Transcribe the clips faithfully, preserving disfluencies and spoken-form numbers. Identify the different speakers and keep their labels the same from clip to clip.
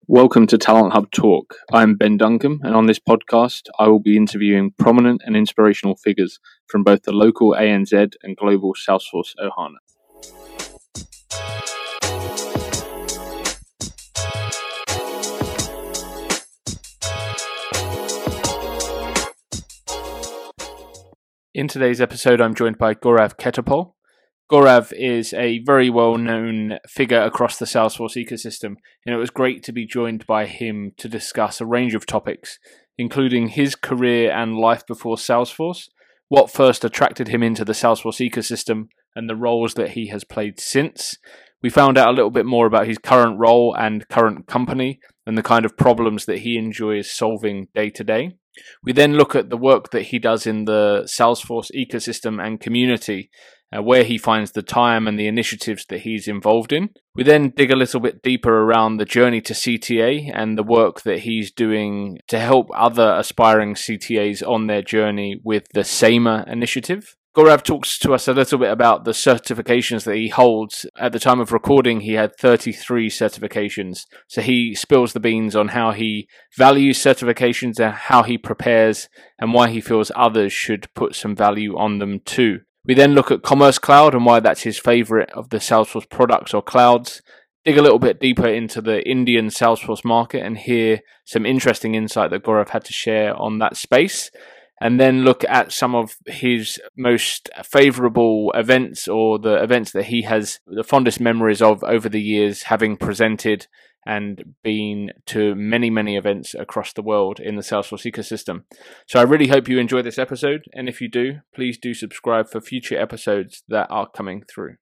Speaker 1: Welcome to Talent Hub Talk. I'm Ben Duncombe, and on this podcast, I will be interviewing prominent and inspirational figures from both the local A N Z and global Salesforce Ohana. In today's episode, I'm joined by Gaurav Khetarpal. Gaurav is a very well-known figure across the Salesforce ecosystem, and it was great to be joined by him to discuss a range of topics, including his career and life before Salesforce, what first attracted him into the Salesforce ecosystem, and the roles that he has played since. We found out a little bit more about his current role and current company, and the kind of problems that he enjoys solving day to day. We then look at the work that he does in the Salesforce ecosystem and community, Uh, where he finds the time and the initiatives that he's involved in. We then dig a little bit deeper around the journey to C T A and the work that he's doing to help other aspiring C T As on their journey with the SAMA initiative. Gaurav talks to us a little bit about the certifications that he holds. At the time of recording, he had thirty-three certifications. So he spills the beans on how he values certifications and how he prepares and why he feels others should put some value on them too. We then look at Commerce Cloud and why that's his favorite of the Salesforce products or clouds, dig a little bit deeper into the Indian Salesforce market and hear some interesting insight that Gaurav had to share on that space, and then look at some of his most favorable events or the events that he has the fondest memories of over the years, having presented and been to many, many events across the world in the Salesforce ecosystem. So I really hope you enjoy this episode, and if you do, please do subscribe for future episodes that are coming through.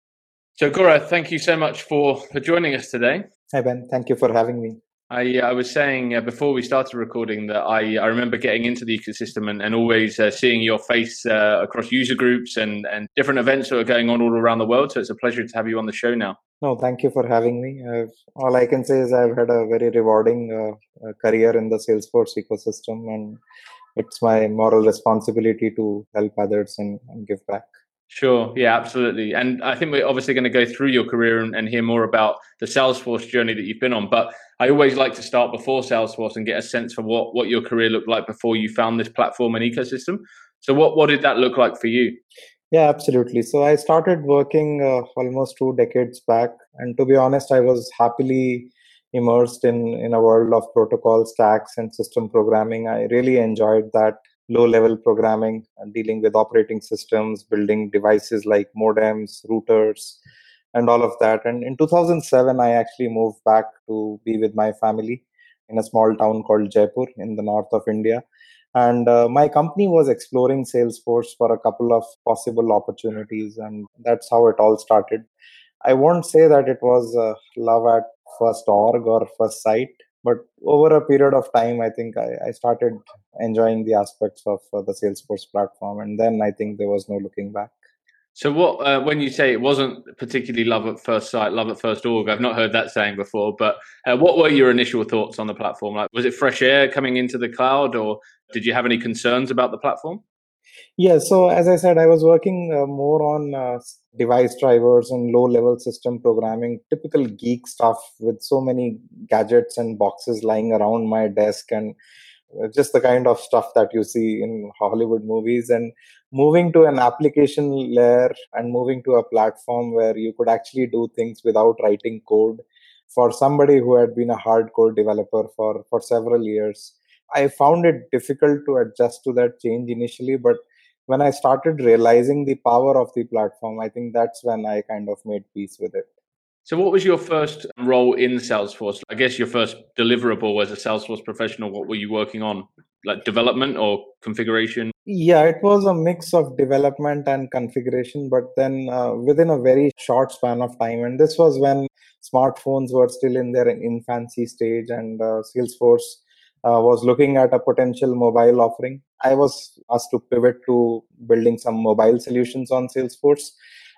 Speaker 1: So Gaurav, thank you so much for, for joining us today.
Speaker 2: Hi Ben, thank you for having me.
Speaker 1: I, uh, I was saying uh, before we started recording that I, I remember getting into the ecosystem and, and always uh, seeing your face uh, across user groups and, and different events that are going on all around the world. So it's a pleasure to have you on the show now.
Speaker 2: No, thank you for having me. I've, all I can say is I've had a very rewarding uh, uh, career in the Salesforce ecosystem, and it's my moral responsibility to help others and, and give back.
Speaker 1: Sure. Yeah, absolutely. And I think we're obviously going to go through your career and, and hear more about the Salesforce journey that you've been on. But I always like to start before Salesforce and get a sense for what, what your career looked like before you found this platform and ecosystem. So what, what did that look like for you?
Speaker 2: Yeah, absolutely. So I started working uh, almost two decades back. And to be honest, I was happily immersed in, in a world of protocol stacks and system programming. I really enjoyed that low-level programming and dealing with operating systems, building devices like modems, routers, and all of that. And in two thousand seven, I actually moved back to be with my family in a small town called Jaipur in the north of India. And uh, my company was exploring Salesforce for a couple of possible opportunities, and that's how it all started. I won't say that it was uh, love at first org or first sight, but over a period of time, I think I, I started enjoying the aspects of uh, the Salesforce platform. And then I think there was no looking back.
Speaker 1: So what, uh, when you say it wasn't particularly love at first sight, love at first org, I've not heard that saying before, but uh, what were your initial thoughts on the platform? Like, was it fresh air coming into the cloud, or did you have any concerns about the platform?
Speaker 2: Yeah, so as I said, I was working uh, more on uh, device drivers and low-level system programming, typical geek stuff with so many gadgets and boxes lying around my desk, and just the kind of stuff that you see in Hollywood movies. And moving to an application layer and moving to a platform where you could actually do things without writing code, for somebody who had been a hardcore developer for, for several years, I found it difficult to adjust to that change initially. But when I started realizing the power of the platform, I think that's when I kind of made peace with it.
Speaker 1: So what was your first role in Salesforce? I guess your first deliverable as a Salesforce professional, what were you working on? Like development or configuration?
Speaker 2: Yeah, it was a mix of development and configuration, but then uh, within a very short span of time. And this was when smartphones were still in their infancy stage, and uh, Salesforce uh, was looking at a potential mobile offering. I was asked to pivot to building some mobile solutions on Salesforce.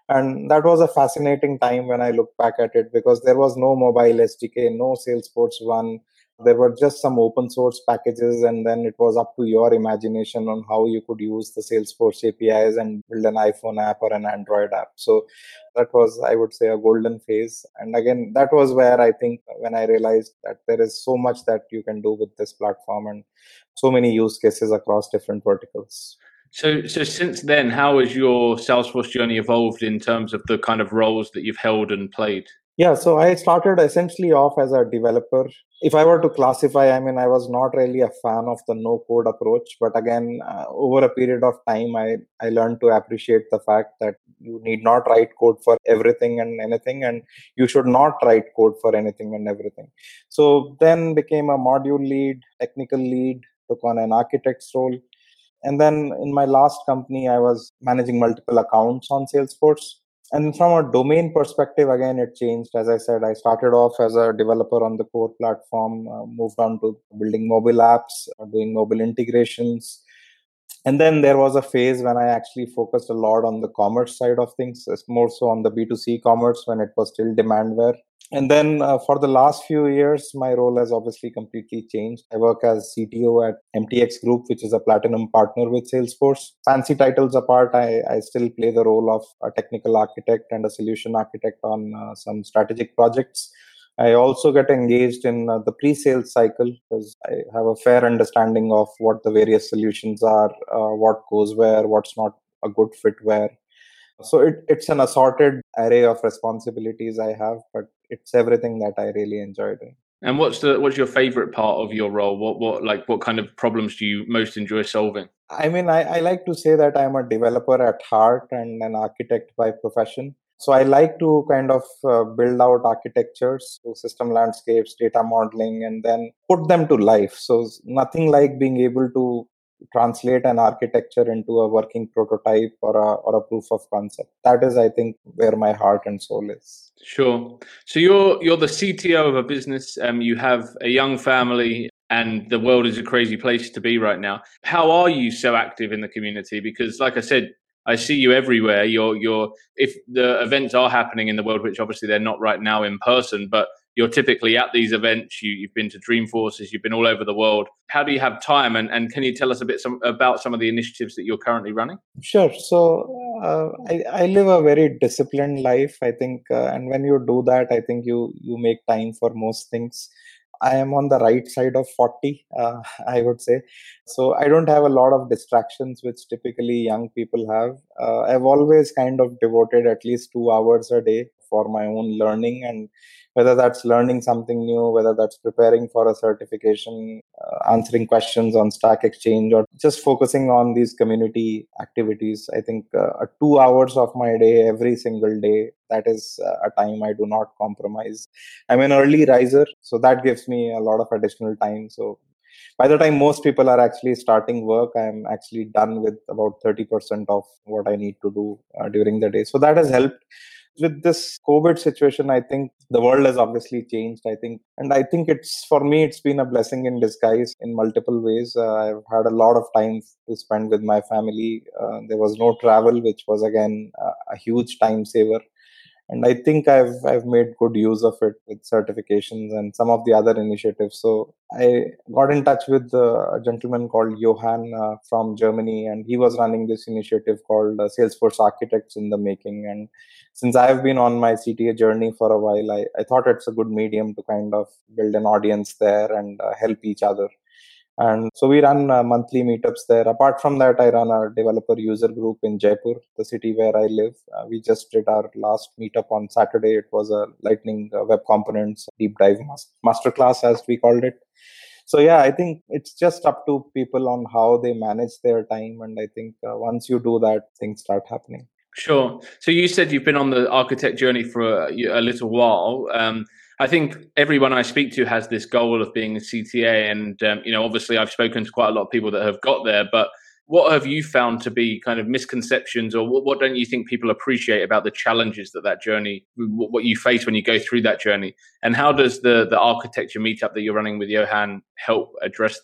Speaker 2: And that was a fascinating time when I look back at it, because there was no mobile S D K, no Salesforce One. There were just some open source packages, and then it was up to your imagination on how you could use the Salesforce A P Is and build an iPhone app or an Android app. So that was, I would say, a golden phase. And again, that was where I think when I realized that there is so much that you can do with this platform and so many use cases across different verticals.
Speaker 1: So, so since then, how has your Salesforce journey evolved in terms of the kind of roles that you've held and played?
Speaker 2: Yeah, so I started essentially off as a developer. If I were to classify, I mean, I was not really a fan of the no code approach. But again, uh, over a period of time, I, I learned to appreciate the fact that you need not write code for everything and anything, and you should not write code for anything and everything. So then became a module lead, technical lead, took on an architect's role. And then in my last company, I was managing multiple accounts on Salesforce. And from a domain perspective, again, it changed. As I said, I started off as a developer on the core platform, uh, moved on to building mobile apps, uh, doing mobile integrations. And then there was a phase when I actually focused a lot on the commerce side of things, more so on the B two C commerce when it was still Demandware. And then uh, for the last few years, my role has obviously completely changed. I work as C T O at M T X Group, which is a platinum partner with Salesforce. Fancy titles apart, I, I still play the role of a technical architect and a solution architect on uh, some strategic projects. I also get engaged in uh, the pre-sales cycle because I have a fair understanding of what the various solutions are, uh, what goes where, what's not a good fit where. So it, it's an assorted array of responsibilities I have, but it's everything that I really enjoy doing.
Speaker 1: And what's the what's your favorite part of your role? What what like what kind of problems do you most enjoy solving?
Speaker 2: I mean, I, I like to say that I'm a developer at heart and an architect by profession. So I like to kind of uh, build out architectures, so system landscapes, data modeling, and then put them to life. So nothing like being able to translate an architecture into a working prototype or a, or a proof of concept. That is, I think, where my heart and soul is.
Speaker 1: Sure. So you're you're the C T O of a business. Um, you have a young family, and the world is a crazy place to be right now. How are you so active in the community? Because, like I said, I see you everywhere. You're you're if the events are happening in the world, which obviously they're not right now in person, but you're typically at these events. You, you've been to Dreamforces. You've been all over the world. How do you have time? And, and can you tell us a bit some, about some of the initiatives that you're currently running?
Speaker 2: Sure. So uh, I, I live a very disciplined life, I think. Uh, and when you do that, I think you, you make time for most things. I am on the right side of forty, uh, I would say. So I don't have a lot of distractions, which typically young people have. Uh, I've always kind of devoted at least two hours a day for my own learning, and whether that's learning something new, whether that's preparing for a certification, uh, answering questions on Stack Exchange, or just focusing on these community activities. I think uh, two hours of my day every single day, that is uh, a time I do not compromise. I'm an early riser, so that gives me a lot of additional time. So by the time most people are actually starting work, I'm actually done with about thirty percent of what I need to do uh, during the day. So that has helped. With this COVID situation, I think the world has obviously changed. I think, and I think it's, for me, it's been a blessing in disguise in multiple ways. Uh, I've had a lot of time to spend with my family. Uh, there was no travel, which was again uh, a huge time saver. And I think I've I've made good use of it with certifications and some of the other initiatives. So I got in touch with uh, a gentleman called Johan uh, from Germany, and he was running this initiative called uh, Salesforce Architects in the Making. And since I've been on my C T A journey for a while, I, I thought it's a good medium to kind of build an audience there and uh, help each other. And so we run uh, monthly meetups there. Apart from that, I run a developer user group in Jaipur, the city where I live. Uh, we just did our last meetup on Saturday. It was a Lightning uh, Web Components deep dive mas- masterclass, as we called it. So yeah, I think it's just up to people on how they manage their time. And I think uh, once you do that, things start happening.
Speaker 1: Sure. So you said you've been on the architect journey for a, a little while. Um, I think everyone I speak to has this goal of being a C T A, and um, you know, obviously, I've spoken to quite a lot of people that have got there. But what have you found to be kind of misconceptions, or what, what don't you think people appreciate about the challenges that that journey, what you face when you go through that journey, and how does the the architecture meetup that you're running with Johan help address that?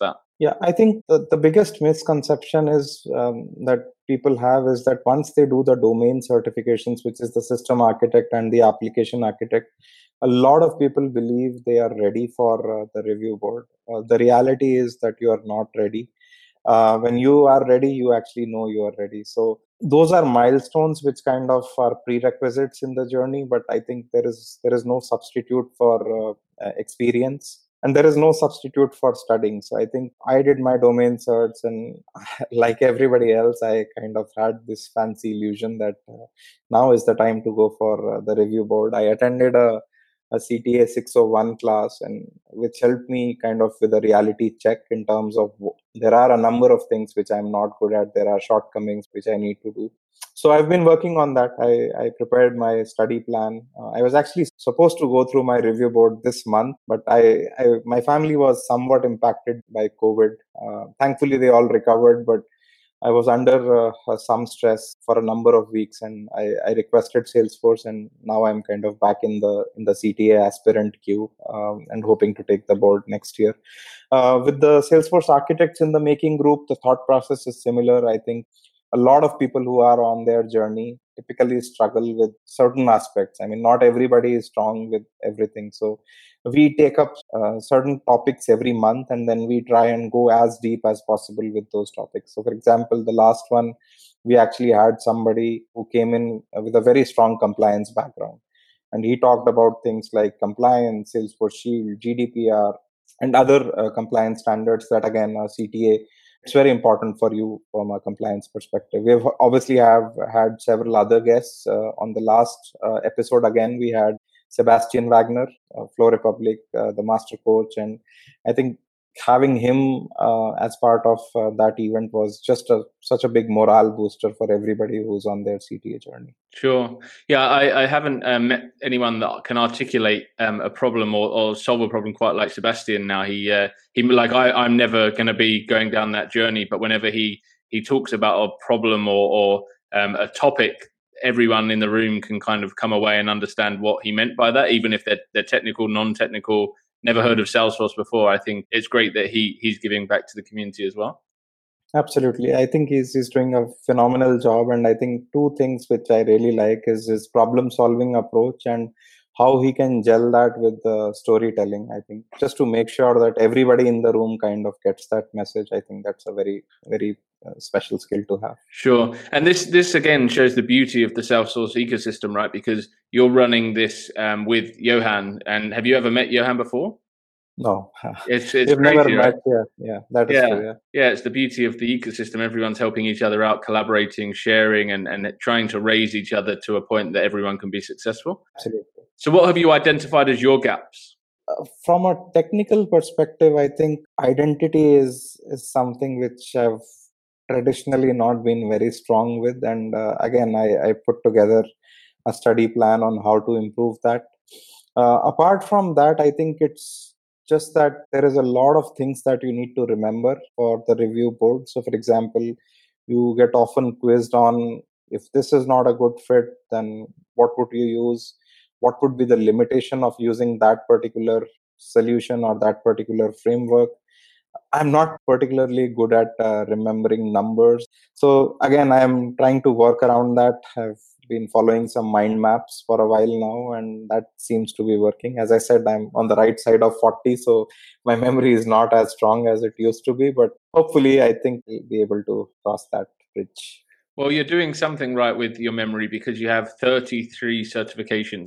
Speaker 2: Yeah, I think the, the biggest misconception is um, that people have is that once they do the domain certifications, which is the system architect and the application architect, a lot of people believe they are ready for uh, the review board. Uh, the reality is that you are not ready. Uh, when you are ready, you actually know you are ready. So those are milestones which kind of are prerequisites in the journey. But I think there is there is no substitute for uh, uh, experience, and there is no substitute for studying. So I think I did my domain certs, and like everybody else, I kind of had this fancy illusion that uh, now is the time to go for uh, the review board. I attended a a C T A six oh one class, and which helped me kind of with a reality check in terms of w- there are a number of things which I'm not good at. There are shortcomings which I need to do. So I've been working on that. I, I prepared my study plan. Uh, I was actually supposed to go through my review board this month, but I, I my family was somewhat impacted by COVID. Uh, thankfully, they all recovered, but I was under uh, some stress for a number of weeks, and I, I requested Salesforce, and now I'm kind of back in the in the C T A aspirant queue, um, and hoping to take the board next year. Uh, with the Salesforce architects in the making group, the thought process is similar. I think a lot of people who are on their journey typically struggle with certain aspects. I mean, not everybody is strong with everything, so we take up uh, certain topics every month, and then we try and go as deep as possible with those topics. So for example, the last one, we actually had somebody who came in with a very strong compliance background, and he talked about things like compliance, Salesforce Shield, G D P R, and other uh, compliance standards that again are C T A. It's very important for you from a compliance perspective. We've obviously have had several other guests. Uh, on the last uh, episode, again, we had Sebastian Wagner, uh, Flow Republic, uh, the master coach. And I think having him uh, as part of uh, that event was just a, such a big morale booster for everybody who's on their C T A journey.
Speaker 1: Sure. Yeah, I, I haven't um, met anyone that can articulate um, a problem or, or solve a problem quite like Sebastian. Now he uh, he like I I'm never going to be going down that journey, but whenever he he talks about a problem or or um, a topic, everyone in the room can kind of come away and understand what he meant by that, even if they're they're technical, non-technical, never heard of Salesforce before. I think it's great that he he's giving back to the community as well.
Speaker 2: Absolutely. I think he's, he's doing a phenomenal job. And I think two things which I really like is his problem solving approach and how he can gel that with the storytelling. I think just to make sure that everybody in the room kind of gets that message. I think that's a very, very uh, special skill to have.
Speaker 1: Sure. And this, this again shows the beauty of the Salesforce ecosystem, right? Because you're running this um, with Johan. And have you ever met Johan before?
Speaker 2: No,
Speaker 1: it's it's
Speaker 2: we've
Speaker 1: crazy,
Speaker 2: never met.
Speaker 1: right?
Speaker 2: Yeah, yeah, that is
Speaker 1: yeah.
Speaker 2: true. Yeah,
Speaker 1: yeah, it's the beauty of the ecosystem. Everyone's helping each other out, collaborating, sharing, and and trying to raise each other to a point that everyone can be successful.
Speaker 2: Absolutely.
Speaker 1: So, what have you identified as your gaps?
Speaker 2: Uh, from a technical perspective, I think identity is is something which I've traditionally not been very strong with, and uh, again, I, I put together a study plan on how to improve that. Uh, apart from that, I think it's just that there is a lot of things that you need to remember for the review board. So, for example, you get often quizzed on if this is not a good fit, then what would you use? What would be the limitation of using that particular solution or that particular framework? I'm not particularly good at uh, remembering numbers. So again, I'm trying to work around that. I've been following some mind maps for a while now, and that seems to be working. As I said, I'm on the right side of forty, so my memory is not as strong as it used to be, but hopefully I think we'll be able to cross that bridge.
Speaker 1: Well, you're doing something right with your memory because you have thirty-three certifications.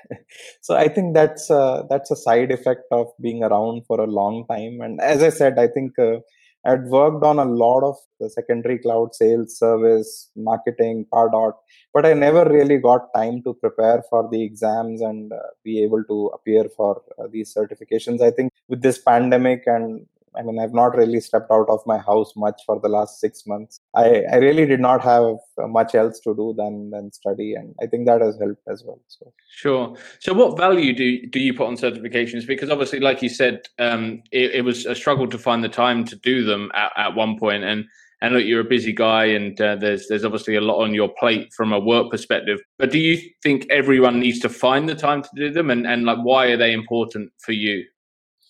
Speaker 2: So I think that's uh, that's a side effect of being around for a long time. And as I said, I think uh, I'd worked on a lot of the secondary cloud sales, service, marketing, Pardot, but I never really got time to prepare for the exams and uh, be able to appear for uh, these certifications. I think with this pandemic, and I mean, I've not really stepped out of my house much for the last six months. I, I really did not have much else to do than than study, and I think that has helped as well. So
Speaker 1: sure. So, what value do do you put on certifications? Because obviously, like you said, um, it, it was a struggle to find the time to do them at, at one point, and and look, you're a busy guy, and uh, there's there's obviously a lot on your plate from a work perspective. But do you think everyone needs to find the time to do them, and and like why are they important for you?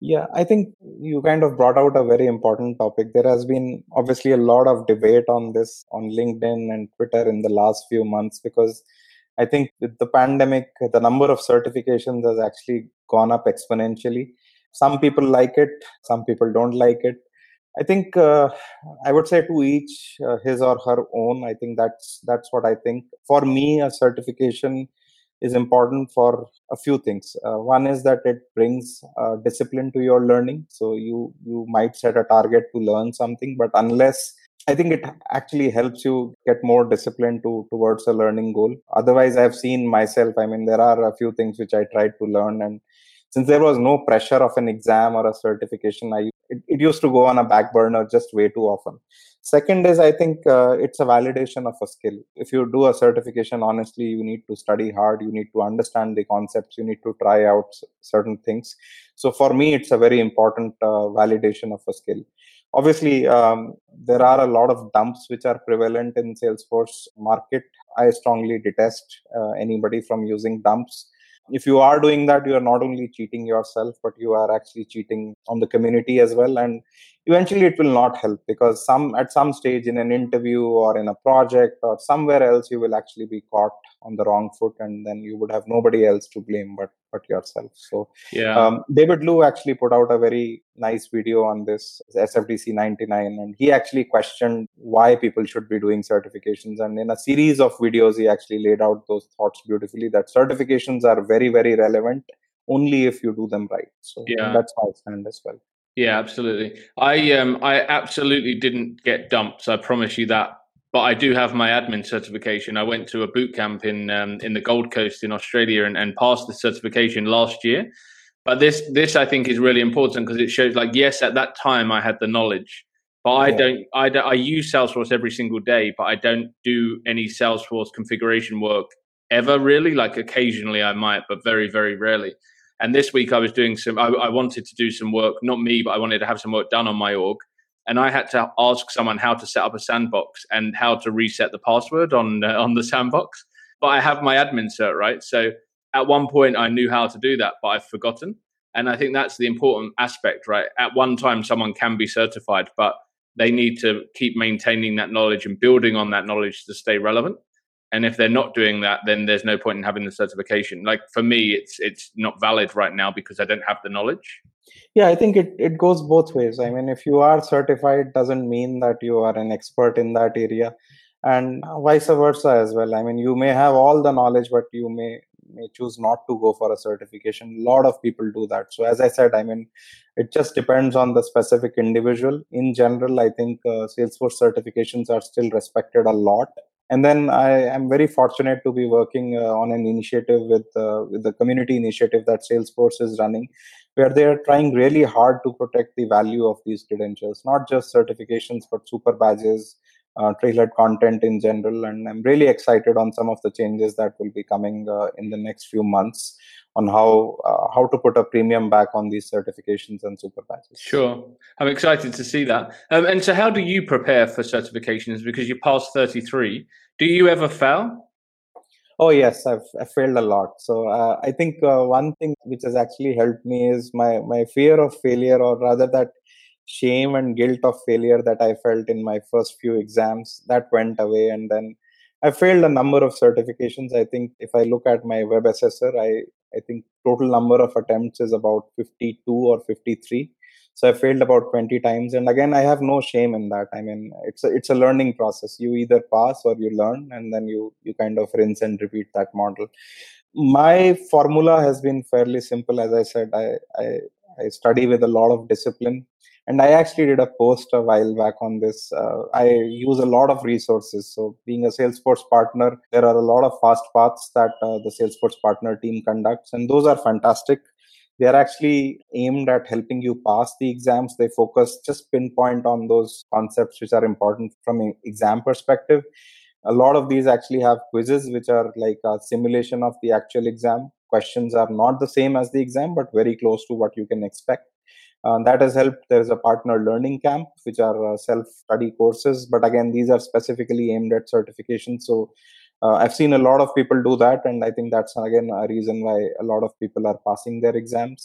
Speaker 2: Yeah, I think you kind of brought out a very important topic. There has been obviously a lot of debate on this on LinkedIn and Twitter in the last few months, because I think with the pandemic, the number of certifications has actually gone up exponentially. Some people like it, some people don't like it. I think uh, I would say to each uh, his or her own. I think that's that's what I think. For me, a certification is important for a few things. Uh, one is that it brings uh, discipline to your learning. So you you might set a target to learn something, but unless I think it actually helps you get more discipline to towards a learning goal. Otherwise, I've seen myself. I mean, there are a few things which I tried to learn, and since there was no pressure of an exam or a certification, I it, it used to go on a back burner just way too often. Second is, I think uh, it's a validation of a skill. If you do a certification honestly, you need to study hard, you need to understand the concepts, you need to try out s- certain things. So for me, it's a very important uh, validation of a skill. Obviously, um, there are a lot of dumps which are prevalent in Salesforce market. I strongly detest uh, anybody from using dumps. If you are doing that, you are not only cheating yourself, but you are actually cheating on the community as well. And eventually it will not help, because some at some stage in an interview or in a project or somewhere else, you will actually be caught on the wrong foot, and then you would have nobody else to blame but but yourself. So
Speaker 1: Yeah.
Speaker 2: um, David Liu actually put out a very nice video on this S F D C ninety-nine, and he actually questioned why people should be doing certifications. And in a series of videos, he actually laid out those thoughts beautifully, that certifications are very, very relevant only if you do them right. So, and
Speaker 1: Yeah.
Speaker 2: that's my stand as well.
Speaker 1: Yeah, absolutely. I um I absolutely didn't get dumped. I promise you that. But I do have my admin certification. I went to a boot camp in um, in the Gold Coast in Australia and, and passed the certification last year. But this this I think is really important because it shows, like, yes, at that time I had the knowledge, but I
Speaker 2: Yeah.
Speaker 1: don't I don't I use Salesforce every single day, but I don't do any Salesforce configuration work ever, really. Like, occasionally I might, but very, very rarely. And this week I was doing some, I, I wanted to do some work, not me, but I wanted to have some work done on my org. And I had to ask someone how to set up a sandbox and how to reset the password on uh, on the sandbox. But I have my admin cert, right? So at one point I knew how to do that, but I've forgotten. And I think that's the important aspect, right? At one time, someone can be certified, but they need to keep maintaining that knowledge and building on that knowledge to stay relevant. And if they're not doing that, then there's no point in having the certification. Like, for me, it's it's not valid right now because I don't have the knowledge.
Speaker 2: Yeah, I think it, it goes both ways. I mean, if you are certified, doesn't mean that you are an expert in that area, and vice versa as well. I mean, you may have all the knowledge, but you may may choose not to go for a certification. A lot of people do that. So as I said, I mean, it just depends on the specific individual. In general, I think uh, Salesforce certifications are still respected a lot. And then I am very fortunate to be working uh, on an initiative with uh, with the community initiative that Salesforce is running, where they are trying really hard to protect the value of these credentials, not just certifications, but super badges, uh, trailhead content in general. And I'm really excited on some of the changes that will be coming uh, in the next few months on how uh, how to put a premium back on these certifications and super badges.
Speaker 1: Sure. I'm excited to see that. Um, and so how do you prepare for certifications? Because you passed thirty-three. Do you ever fail?
Speaker 2: Oh yes, I've, I've failed a lot. So uh, I think uh, one thing which has actually helped me is my my fear of failure, or rather that shame and guilt of failure that I felt in my first few exams. That went away, and then I failed a number of certifications. I think if I look at my web assessor, I I think total number of attempts is about fifty-two or fifty-three. So I failed about twenty times, and again, I have no shame in that. I mean, it's a, it's a learning process. You either pass or you learn, and then you you kind of rinse and repeat that model. My formula has been fairly simple. As I said, I I, I study with a lot of discipline, and I actually did a post a while back on this. Uh, I use a lot of resources. So, being a Salesforce partner, there are a lot of fast paths that uh, the Salesforce partner team conducts, and those are fantastic. They are actually aimed at helping you pass the exams. They focus just pinpoint on those concepts which are important from an exam perspective. A lot of these actually have quizzes which are like a simulation of the actual exam. Questions are not the same as the exam, but very close to what you can expect. Uh, that has helped. There is a partner learning camp, which are uh, self-study courses, but again, these are specifically aimed at certification. So uh, I've seen a lot of people do that, and I think that's again a reason why a lot of people are passing their exams.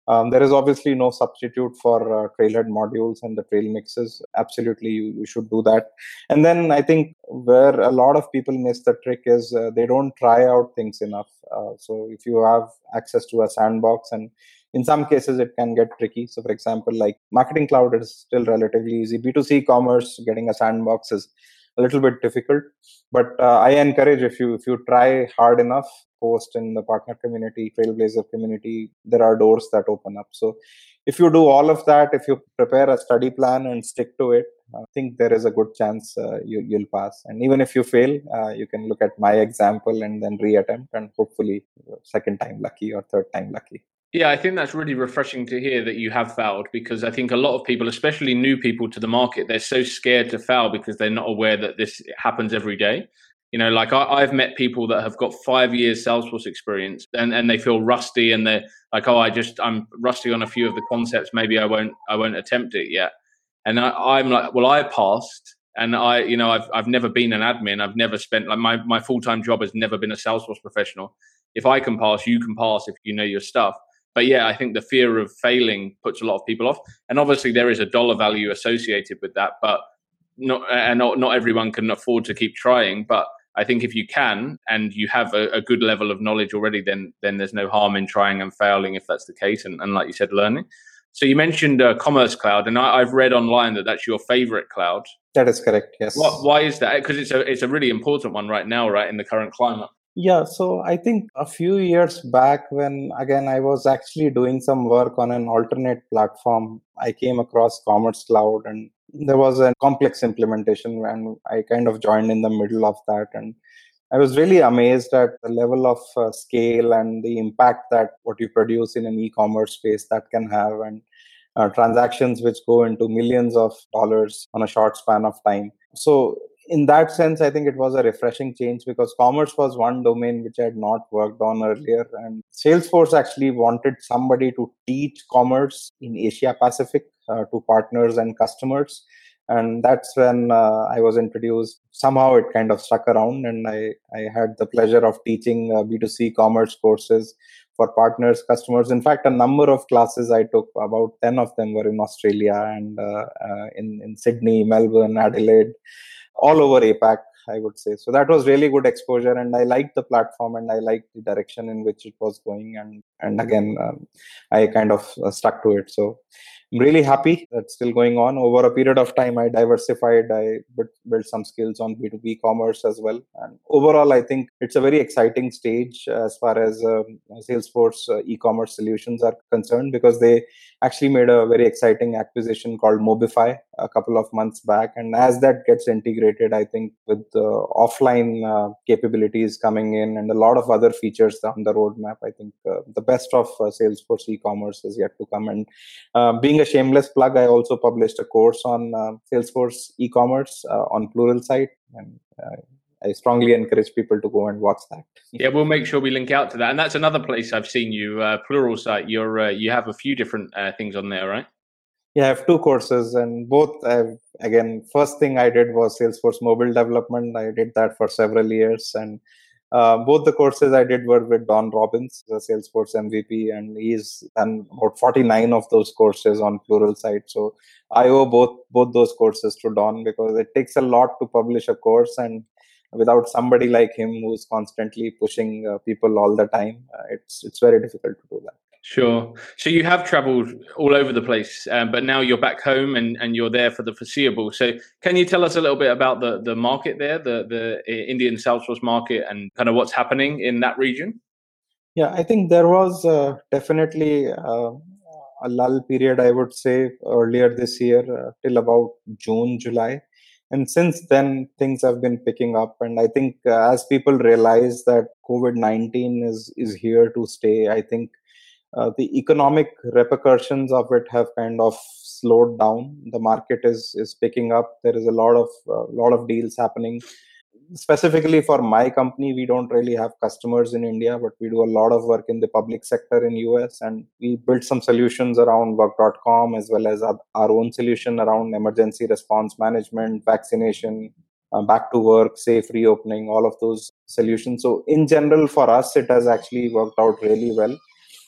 Speaker 2: Um, there is obviously no substitute for uh, Trailhead modules and the trail mixes. Absolutely, you, you should do that. And then I think where a lot of people miss the trick is uh, they don't try out things enough. Uh, so if you have access to a sandbox, and in some cases it can get tricky. So for example, like Marketing Cloud is still relatively easy. B two C commerce, getting a sandbox is a little bit difficult. But uh, I encourage, if you if you try hard enough, post in the partner community, Trailblazer community, there are doors that open up. So if you do all of that, if you prepare a study plan and stick to it, I think there is a good chance uh, you, you'll pass. And even if you fail, uh, you can look at my example and then reattempt, and hopefully second time lucky or third time lucky.
Speaker 1: Yeah, I think that's really refreshing to hear that you have failed, because I think a lot of people, especially new people to the market, they're so scared to fail because they're not aware that this happens every day. You know, like I, I've met people that have got five years Salesforce experience, and, and they feel rusty, and they're like, oh, I just, I'm rusty on a few of the concepts. Maybe I won't, I won't attempt it yet. And I, I'm like, well, I passed, and I, you know, I've, I've never been an admin. I've never spent, like, my, my full-time job has never been a Salesforce professional. If I can pass, you can pass if you know your stuff. But yeah, I think the fear of failing puts a lot of people off. And obviously there is a dollar value associated with that, but not, and not, not everyone can afford to keep trying. But I think if you can, and you have a, a good level of knowledge already, then then there's no harm in trying and failing if that's the case. And, and like you said, learning. So you mentioned uh, Commerce Cloud, and I, I've read online that that's your favorite cloud.
Speaker 2: That is correct, yes.
Speaker 1: What, why is that? Because it's a, it's a really important one right now, right, in the current climate.
Speaker 2: Yeah, so I think a few years back, when again I was actually doing some work on an alternate platform, I came across Commerce Cloud, and there was a complex implementation, and I kind of joined in the middle of that. And I was really amazed at the level of uh, scale and the impact that what you produce in an e-commerce space that can have, and uh, transactions which go into millions of dollars on a short span of time. So in that sense, I think it was a refreshing change, because commerce was one domain which I had not worked on earlier. And Salesforce actually wanted somebody to teach commerce in Asia Pacific uh, to partners and customers. And that's when uh, I was introduced. Somehow it kind of stuck around, and I, I had the pleasure of teaching uh, B two C commerce courses for partners, customers. In fact, a number of classes I took, about ten of them were in Australia and uh, uh, in, in Sydney, Melbourne, Adelaide, all over APAC, I would say. So that was really good exposure, and I liked the platform, and I liked the direction in which it was going. And, and again, um, I kind of uh, stuck to it. So I'm really happy that's still going on. Over a period of time, I diversified, I built some skills on B two B commerce as well. And overall, I think it's a very exciting stage as far as um, Salesforce uh, e-commerce solutions are concerned, because they actually made a very exciting acquisition called Mobify a couple of months back. And as that gets integrated, I think with uh, offline uh, capabilities coming in and a lot of other features on the roadmap, I think uh, the best of uh, Salesforce e-commerce is yet to come. And uh, being a shameless plug, I also published a course on uh, Salesforce e-commerce uh, on Pluralsight, and uh, I strongly encourage people to go and watch that.
Speaker 1: Yeah, we'll make sure we link out to that. And that's another place I've seen you, uh, Pluralsight. You're uh, you have a few different uh, things on there, right?
Speaker 2: Yeah, I have two courses, and both, I've, again, first thing I did was Salesforce mobile development. I did that for several years, and uh, both the courses I did were with Don Robbins, the Salesforce M V P, and he's done about forty-nine of those courses on Pluralsight. So I owe both both those courses to Don, because it takes a lot to publish a course, and without somebody like him who's constantly pushing uh, people all the time, uh, it's it's very difficult to do that.
Speaker 1: Sure. So you have traveled all over the place, um, but now you're back home and, and you're there for the foreseeable. So can you tell us a little bit about the, the market there, the, the Indian Salesforce market, and kind of what's happening in that region?
Speaker 2: Yeah, I think there was uh, definitely uh, a lull period, I would say, earlier this year uh, till about June, July. And since then, things have been picking up. And I think uh, as people realize that COVID nineteen is, is here to stay, I think Uh, the economic repercussions of it have kind of slowed down. The market is is picking up. There is a lot of uh, lot of deals happening. Specifically for my company, we don't really have customers in India, but we do a lot of work in the public sector in U S, and we built some solutions around work dot com, as well as our own solution around emergency response management, vaccination, uh, back to work, safe reopening, all of those solutions. So in general, for us, it has actually worked out really well.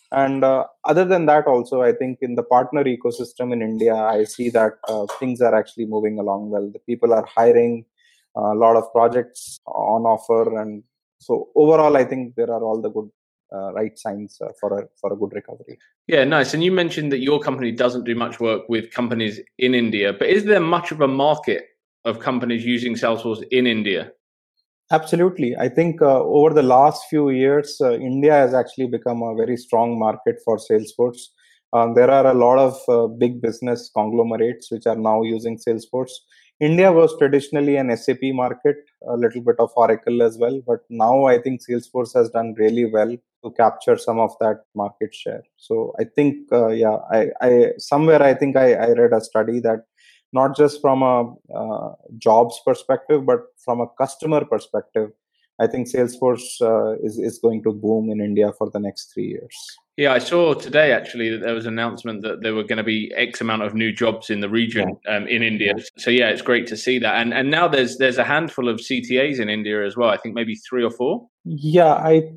Speaker 2: And uh, other than that, also, I think in the partner ecosystem in India, I see that uh, things are actually moving along well. The people are hiring, a lot of projects on offer, and so overall, I think there are all the good uh, right signs uh, for a for a good recovery.
Speaker 1: Yeah, nice. And you mentioned that your company doesn't do much work with companies in India, but is there much of a market of companies using Salesforce in India?
Speaker 2: Absolutely. I think uh, over the last few years, uh, India has actually become a very strong market for Salesforce. Um, there are a lot of uh, big business conglomerates which are now using Salesforce. India was traditionally an S A P market, a little bit of Oracle as well, but now I think Salesforce has done really well to capture some of that market share. So I think, uh, yeah, I, I somewhere I think I, I read a study that not just from a uh, jobs perspective, but from a customer perspective, I think Salesforce uh, is is going to boom in India for the next three years.
Speaker 1: Yeah, I saw today actually that there was an announcement that there were going to be X amount of new jobs in the region yeah. um, in India. Yeah. So yeah, it's great to see that. And and now there's there's a handful of C T As in India as well. I think maybe three or four.
Speaker 2: Yeah, I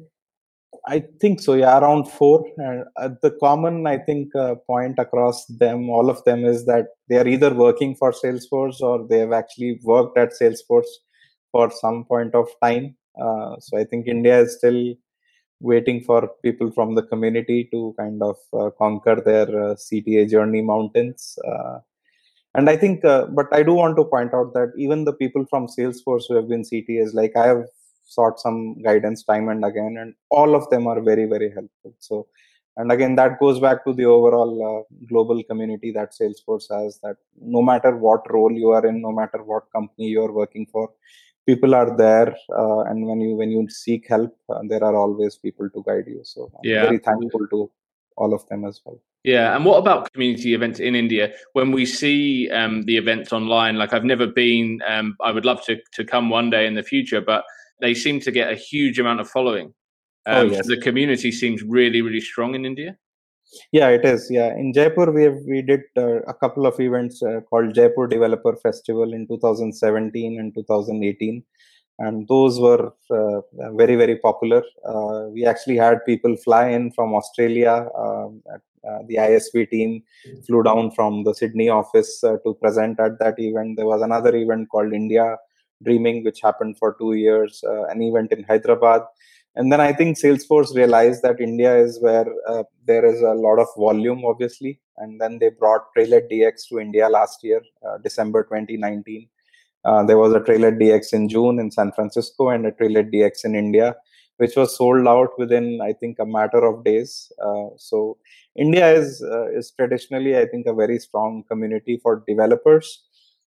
Speaker 2: I think so. Yeah, around four. And uh, the common, I think, uh, point across them, all of them, is that they are either working for Salesforce or they have actually worked at Salesforce for some point of time. Uh, so I think India is still waiting for people from the community to kind of uh, conquer their uh, C T A journey mountains. Uh, and I think, uh, but I do want to point out that even the people from Salesforce who have been C T As, like I have sought some guidance time and again, and all of them are very, very helpful. So, and again, that goes back to the overall uh, global community that Salesforce has, that no matter what role you are in, no matter what company you are working for, people are there, uh, and when you when you seek help, uh, there are always people to guide you. So I'm yeah, very thankful to all of them as well.
Speaker 1: Yeah, and what about community events in India? When we see um, the events online, like I've never been, um, I would love to to come one day in the future, but they seem to get a huge amount of following. Um, oh, yes. So the community seems really, really strong in India.
Speaker 2: Yeah, it is. Yeah, in Jaipur, we have, we did uh, a couple of events uh, called Jaipur Developer Festival in two thousand seventeen and two thousand eighteen, and those were uh, very, very popular. Uh, we actually had people fly in from Australia. Um, uh, the I S V team flew down from the Sydney office uh, to present at that event. There was another event called India Dreaming, which happened for two years. Uh, an event in Hyderabad. And then I think Salesforce realized that India is where uh, there is a lot of volume, obviously. And then they brought Trailhead D X to India last year, uh, December twenty nineteen. Uh, there was a Trailhead D X in June in San Francisco and a Trailhead D X in India, which was sold out within, I think, a matter of days. Uh, so India is uh, is traditionally, I think, a very strong community for developers.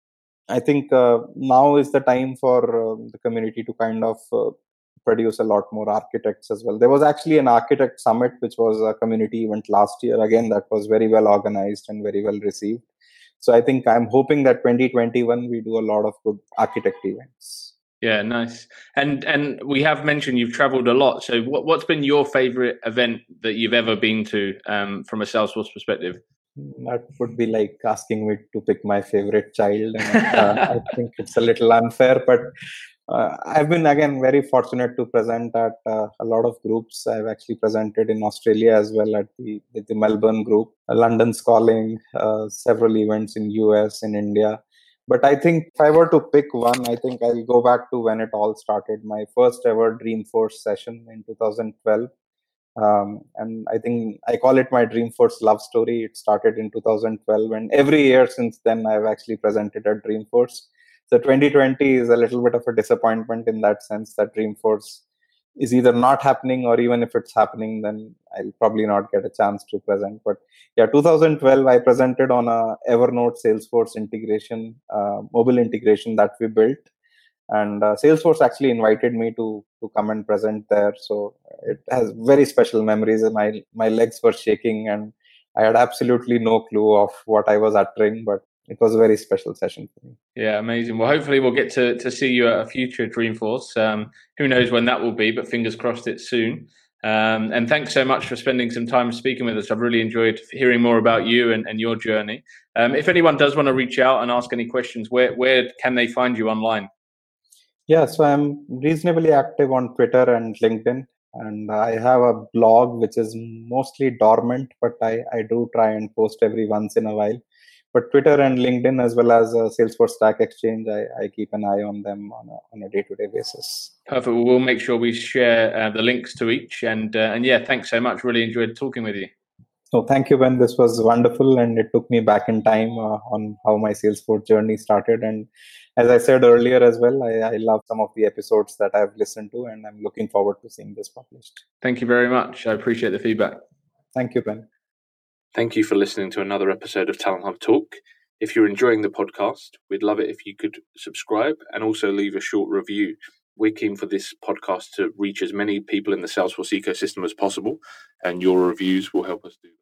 Speaker 2: I think uh, now is the time for uh, the community to kind of uh, produce a lot more architects as well. There was actually an architect summit, which was a community event last year. Again, that was very well organized and very well received. So I think I'm hoping that twenty twenty-one, we do a lot of good architect events.
Speaker 1: Yeah, nice. And and we have mentioned you've traveled a lot. So what, what's been your favorite event that you've ever been to um, from a Salesforce perspective?
Speaker 2: That would be like asking me to pick my favorite child. And, uh, I think it's a little unfair, but uh, I've been, again, very fortunate to present at uh, a lot of groups. I've actually presented in Australia as well at the, at the Melbourne group, London's Calling, uh, several events in U S, in India. But I think if I were to pick one, I think I'll go back to when it all started, my first ever Dreamforce session in two thousand twelve. Um, and I think I call it my Dreamforce love story. It started in two thousand twelve, and every year since then, I've actually presented at Dreamforce. So twenty twenty is a little bit of a disappointment in that sense that Dreamforce is either not happening, or even if it's happening, then I'll probably not get a chance to present. But yeah, two thousand twelve, I presented on a Evernote Salesforce integration, uh, mobile integration that we built. And uh, Salesforce actually invited me to to come and present there. So it has very special memories. My my legs were shaking, and I had absolutely no clue of what I was uttering, but it was a very special session for me.
Speaker 1: Yeah, amazing. Well, hopefully we'll get to, to see you at a future Dreamforce. Um, who knows when that will be, but fingers crossed it's soon. Um, and thanks so much for spending some time speaking with us. I've really enjoyed hearing more about you and, and your journey. Um, if anyone does want to reach out and ask any questions, where, where can they find you online?
Speaker 2: Yeah, so I'm reasonably active on Twitter and LinkedIn. And I have a blog which is mostly dormant, but I, I do try and post every once in a while. But Twitter and LinkedIn, as well as uh, Salesforce Stack Exchange, I, I keep an eye on them on a, on a day-to-day basis.
Speaker 1: Perfect. Well, we'll make sure we share uh, the links to each. And uh, and yeah, thanks so much. Really enjoyed talking with you.
Speaker 2: So thank you, Ben. This was wonderful, and it took me back in time uh, on how my Salesforce journey started. And as I said earlier as well, I, I love some of the episodes that I've listened to, and I'm looking forward to seeing this published.
Speaker 1: Thank you very much. I appreciate the feedback.
Speaker 2: Thank you, Ben.
Speaker 1: Thank you for listening to another episode of Talent Hub Talk. If you're enjoying the podcast, we'd love it if you could subscribe and also leave a short review. We're keen for this podcast to reach as many people in the Salesforce ecosystem as possible, and your reviews will help us do that.